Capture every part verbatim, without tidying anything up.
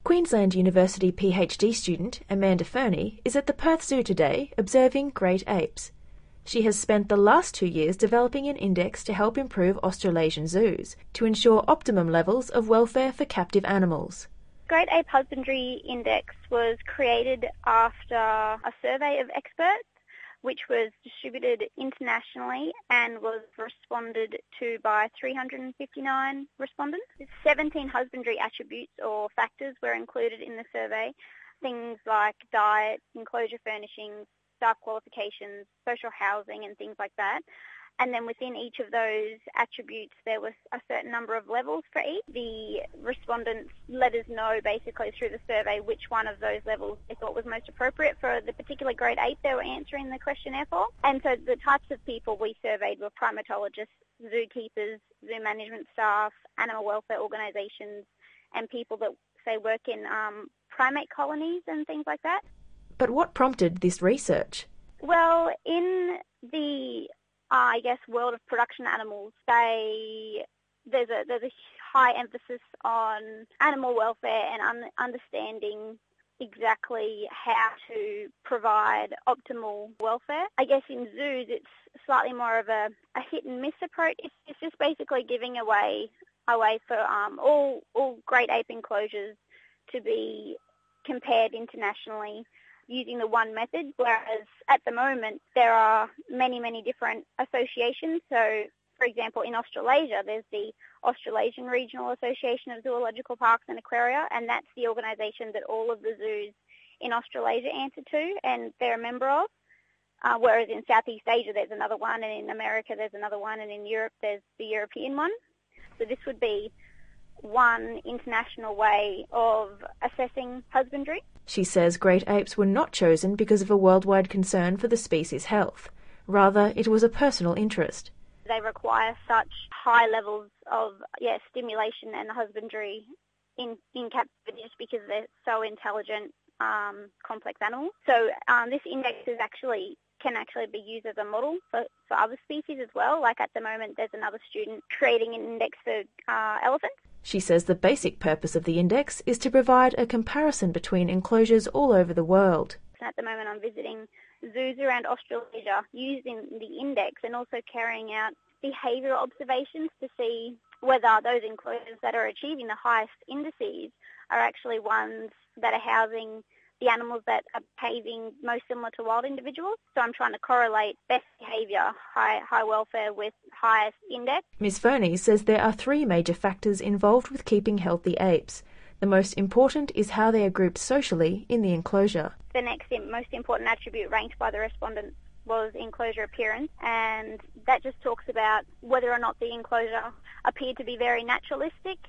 Queensland University PhD student Amanda Fernie is at the Perth Zoo today observing great apes. She has spent the last two years developing an index to help improve Australasian zoos to ensure optimum levels of welfare for captive animals. Great Ape Husbandry Index was created after a survey of experts which was distributed internationally and was responded to by three hundred fifty-nine respondents. seventeen husbandry attributes or factors were included in the survey, things like diet, enclosure furnishings, staff qualifications, social housing and things like that. And then within each of those attributes, there was a certain number of levels for each. The respondents let us know basically through the survey which one of those levels they thought was most appropriate for the particular grade ape they were answering the questionnaire for. And so the types of people we surveyed were primatologists, zookeepers, zoo management staff, animal welfare organisations, and people that, say, work in um, primate colonies and things like that. But what prompted this research? Well, in the Uh, I guess, world of production animals, they there's a there's a high emphasis on animal welfare and un- understanding exactly how to provide optimal welfare. I guess in zoos it's slightly more of a, a hit and miss approach. It's, it's just basically giving away a way for um, all all great ape enclosures to be compared internationally using the one method, whereas at the moment there are many, many different associations. So, for example, in Australasia, there's the Australasian Regional Association of Zoological Parks and Aquaria, and that's the organisation that all of the zoos in Australasia answer to and they're a member of. Uh, whereas in Southeast Asia there's another one, and in America there's another one, and in Europe there's the European one. So this would be one international way of assessing husbandry. She says great apes were not chosen because of a worldwide concern for the species' health. Rather, it was a personal interest. They require such high levels of yeah, stimulation and husbandry in, in captivity just because they're so intelligent, um, complex animals. So um, this index is actually can actually be used as a model for, for other species as well. Like at the moment, there's another student creating an index for uh, elephants. She says the basic purpose of the index is to provide a comparison between enclosures all over the world. At the moment I'm visiting zoos around Australasia using the index and also carrying out behavioural observations to see whether those enclosures that are achieving the highest indices are actually ones that are housing the animals that are behaving most similar to wild individuals. So I'm trying to correlate best behaviour, high high welfare with highest index. Miz Fernie says there are three major factors involved with keeping healthy apes. The most important is how they are grouped socially in the enclosure. The next most important attribute ranked by the respondents was enclosure appearance, and that just talks about whether or not the enclosure appeared to be very naturalistic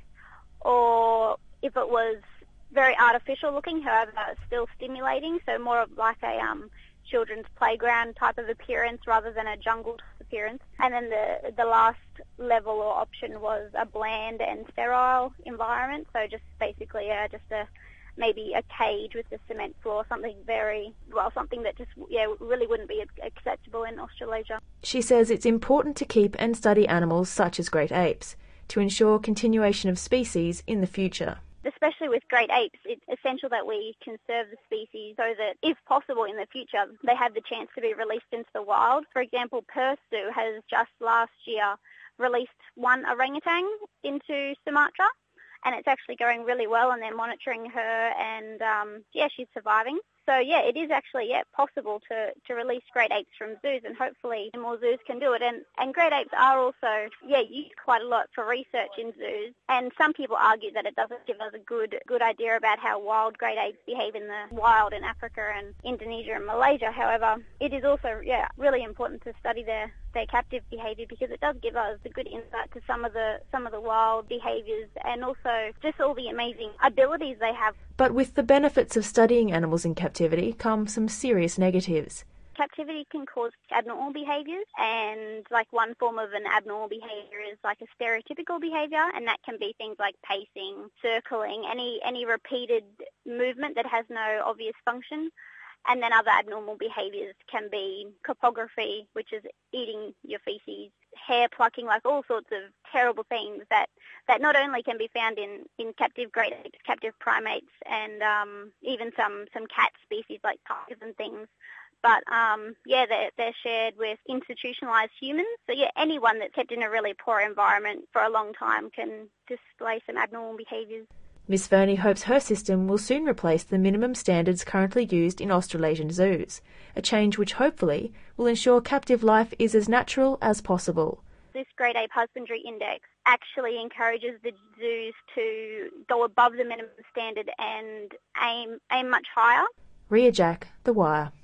or if it was very artificial looking, however still stimulating, so more of like a um, children's playground type of appearance rather than a jungle type appearance. And then the the last level or option was a bland and sterile environment, so just basically uh, just a maybe a cage with a cement floor, something very, well, something that just yeah really wouldn't be acceptable in Australasia. She says it's important to keep and study animals such as great apes to ensure continuation of species in the future. Especially with great apes, it's essential that we conserve the species so that, if possible in the future, they have the chance to be released into the wild. For example, Perth Zoo has just last year released one orangutan into Sumatra, and it's actually going really well, and they're monitoring her, and um, yeah, she's surviving. So yeah, it is actually yeah possible to, to release great apes from zoos, and hopefully more zoos can do it. And and great apes are also yeah used quite a lot for research in zoos. And some people argue that it doesn't give us a good good idea about how wild great apes behave in the wild in Africa and Indonesia and Malaysia. However, it is also yeah really important to study their their captive behaviour because it does give us a good insight to some of the some of the wild behaviours and also just all the amazing abilities they have. But with the benefits of studying animals in captivity come some serious negatives. Captivity can cause abnormal behaviours, and like one form of an abnormal behaviour is like a stereotypical behaviour, and that can be things like pacing, circling, any any repeated movement that has no obvious function. And then other abnormal behaviours can be copography, which is eating your feces, hair plucking, like all sorts of terrible things that, that not only can be found in, in captive great apes, captive primates, and um, even some, some cat species like tigers and things. But, um, yeah, they're, they're shared with institutionalised humans. So, yeah, anyone that's kept in a really poor environment for a long time can display some abnormal behaviours. Miss Fernie hopes her system will soon replace the minimum standards currently used in Australasian zoos, a change which hopefully will ensure captive life is as natural as possible. This Great Ape Husbandry Index actually encourages the zoos to go above the minimum standard and aim aim much higher. Ria Jack, The Wire.